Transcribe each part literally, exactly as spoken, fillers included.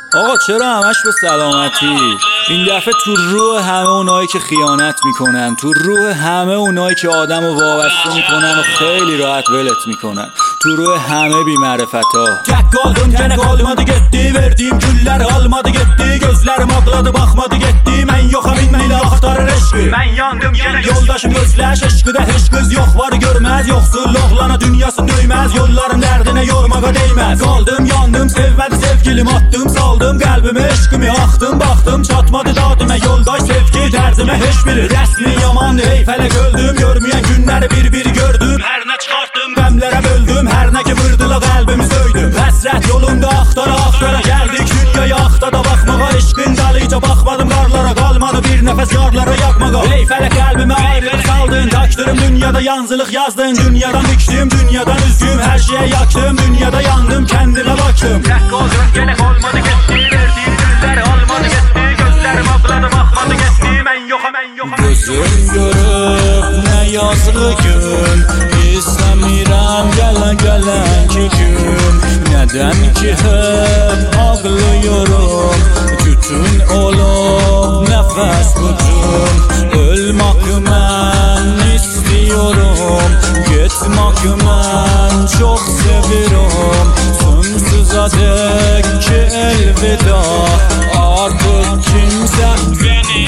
آقا چرا همش به سلامتی؟ این دفعه تو روح همه اونایی که خیانت میکنن، تو روح همه اونایی که آدم رو وابسته میکنن و خیلی راحت ولت میکنن، تو روح همه بی معرفتا. Tek oldum gene kalmadı gitti, verdiğim güller almadı gitti, gözlerim ağladı bakmadı gitti. Ben yoxam inmeyle axtarır eşqi, ben yandım gene. Yoldaşım gözləş eşqide heç qız yox var görməz, yoxsul oğlana dünyasını döyməz, yolların dərdinə yormağa değməz. Qaldım yandım sevmədi sevgilim, attım saldım qəlbimi eşqimi, axdım baxdım çatmadı dadimə, yoldaş sevgi dərdimə heç biri. Rəsmin yaman ey fələk öldüm, görməyən günləri bir-bir gördüm. Hər nə çıxartdım qəmlərə böldüm, hər nə ki vırdıla qəlbimi söydüm. Həsrət yolunda axtara axtara gəldik dünyaya, axtada baxmağa, eşqin dalıca baxmadım qarlara, qalmadı bir nəfəs yarlara yakmağa. Ey fələk qəlbimi ayrılıq saldın, taktırım dünyada yancılıq yazdın, dünyadan bükdüm, dünyadan üzgüm, hər şeyə yaktım, dünyada yandım, kəndimə baktım. Tək oldum gene olmadı gitti, verdiğim güllər almadı gitti, gözlərim ağladı baxmadı gitti. Mən yoxam, mən yoxam. Gözüm görüb nə yazığı gün, istəmirəm gələn gələn ki gün. Nədən ki hep ağlıyorum, tütün olup nefes tutum. Ölmek mən istiyorum, gitmek mən çok seviyorum. Sonsuza dek ki elveda, artık kimse beni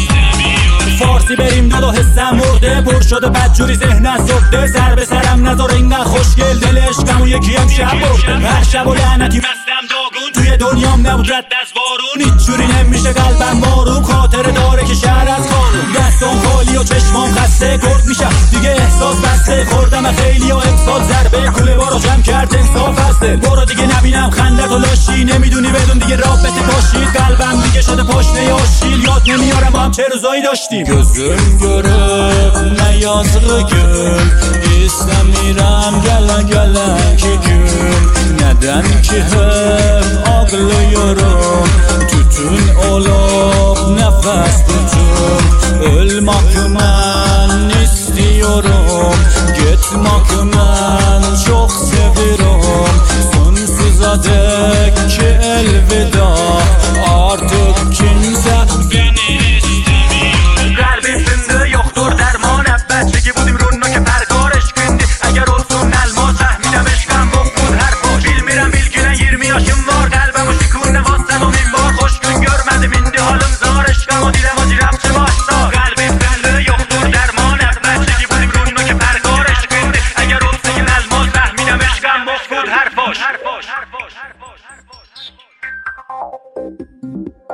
فارسی بریم دو دو حسم مرده، پر شده بدجوری ذهنت سفته، سر به سرم نذار اینقدر خوشگل، دل عشقم و یکی امشب برده. هر شب و لعنتی بستم داغون، توی دنیام نبود رد از بارون، هیچ جوری نمیشه قلبم بارون، خاطره داره که شهر از قانون. دستم خالی و چشمام خسته، گرد میشم دیگه احساس بسته، خوردم خیلی و امسال ضربه کوله بارو جمع کرد انصاف هسته. برو دیگه نبینم خندت و لاشی، نمیدونی بدون دیگه رابطه باشید، قلبم دیگه شده پاشنه آشیل، یاد نمیارم با هم چه روزایی داشتیم. Gözüm görüp ne yazığı gün, istəmirəm gələn gələn ki gün. Nədən ki hep ağlıyorum, tütün olup nefes tutum. Ölmek mən istiyorum, gitmek mən çok seviyorum. Sonsuza dek ki elveda, artık kimse beni her boş, her boş, her boş, her boş, her boş.